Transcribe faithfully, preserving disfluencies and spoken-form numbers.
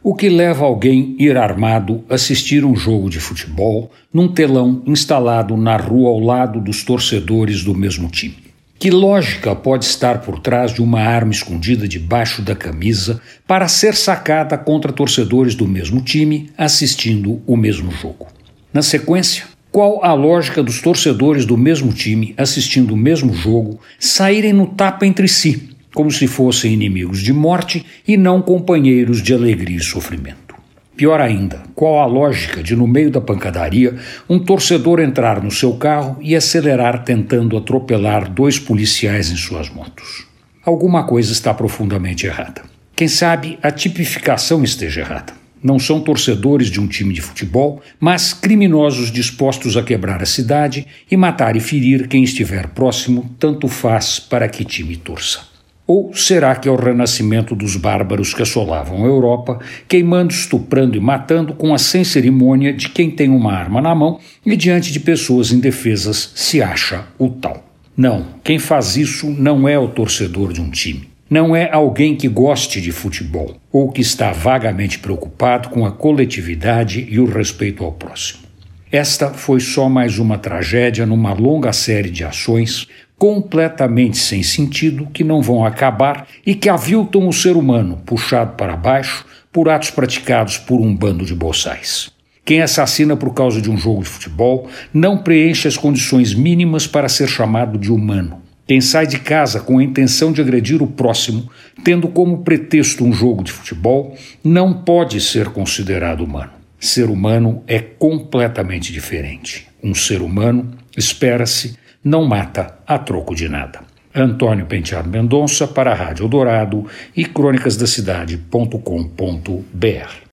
O que leva alguém a ir armado assistir um jogo de futebol num telão instalado na rua ao lado dos torcedores do mesmo time? Que lógica pode estar por trás de uma arma escondida debaixo da camisa para ser sacada contra torcedores do mesmo time assistindo o mesmo jogo? Na sequência, qual a lógica dos torcedores do mesmo time assistindo o mesmo jogo saírem no tapa entre si, como se fossem inimigos de morte e não companheiros de alegria e sofrimento? Pior ainda, qual a lógica de, no meio da pancadaria, um torcedor entrar no seu carro e acelerar tentando atropelar dois policiais em suas motos? Alguma coisa está profundamente errada. Quem sabe a tipificação esteja errada. Não são torcedores de um time de futebol, mas criminosos dispostos a quebrar a cidade e matar e ferir quem estiver próximo, tanto faz para que time torça. Ou será que é o renascimento dos bárbaros que assolavam a Europa, queimando, estuprando e matando com a sem cerimônia de quem tem uma arma na mão e diante de pessoas indefesas se acha o tal? Não, quem faz isso não é o torcedor de um time. Não é alguém que goste de futebol ou que está vagamente preocupado com a coletividade e o respeito ao próximo. Esta foi só mais uma tragédia numa longa série de ações completamente sem sentido que não vão acabar e que aviltam o ser humano puxado para baixo por atos praticados por um bando de boçais. Quem assassina por causa de um jogo de futebol não preenche as condições mínimas para ser chamado de humano. Quem sai de casa com a intenção de agredir o próximo, tendo como pretexto um jogo de futebol, não pode ser considerado humano. Ser humano é completamente diferente. Um ser humano, espera-se, não mata a troco de nada. Antônio Penteado Mendonça para a Rádio Eldorado e crônicas da cidade ponto com ponto br.